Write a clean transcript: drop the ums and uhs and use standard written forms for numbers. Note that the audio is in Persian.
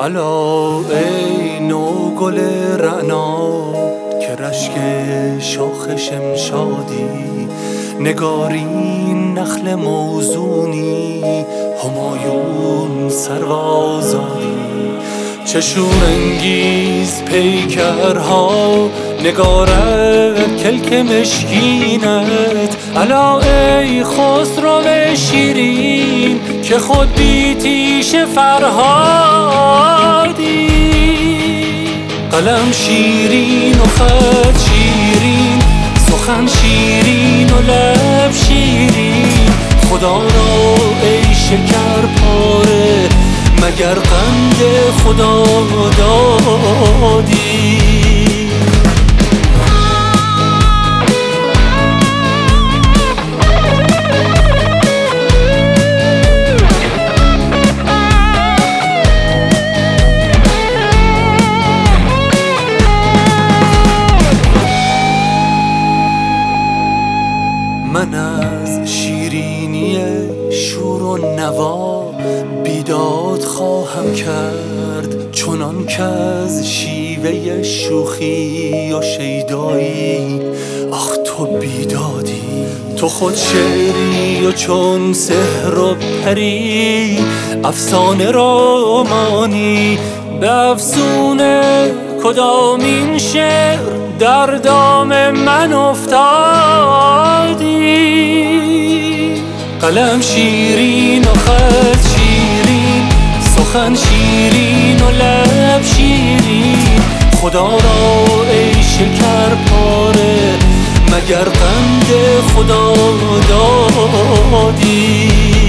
الا ای نو گل رعنا که رشک شاخ شمشادی، نگارین نخل موزونی، همایون سروازادی. چه شورانگیز پیکرها نگارد کلک مشکینت، الا ای خسرو شیرین که خود بی تیش فرهادی. قلم شیرین و خط شیرین، سخن شیرین و لب شیرین، خدا را ای شکر پاره مگر قند خدا دادی. من از شیرینی شور و نوا بیداد خواهم کرد، چنان که از شیوه شوخی و شیدایی آخ تو بیدادی. تو خود شعری و چون سحر و پری، افسانه رمانی به افسون کدامین شعر در دام من افتادی. قلم شیرین و خط شیرین، سخن شیرین و لب شیرین، خدا را ای شکر پاره مگر قند خدا دادی.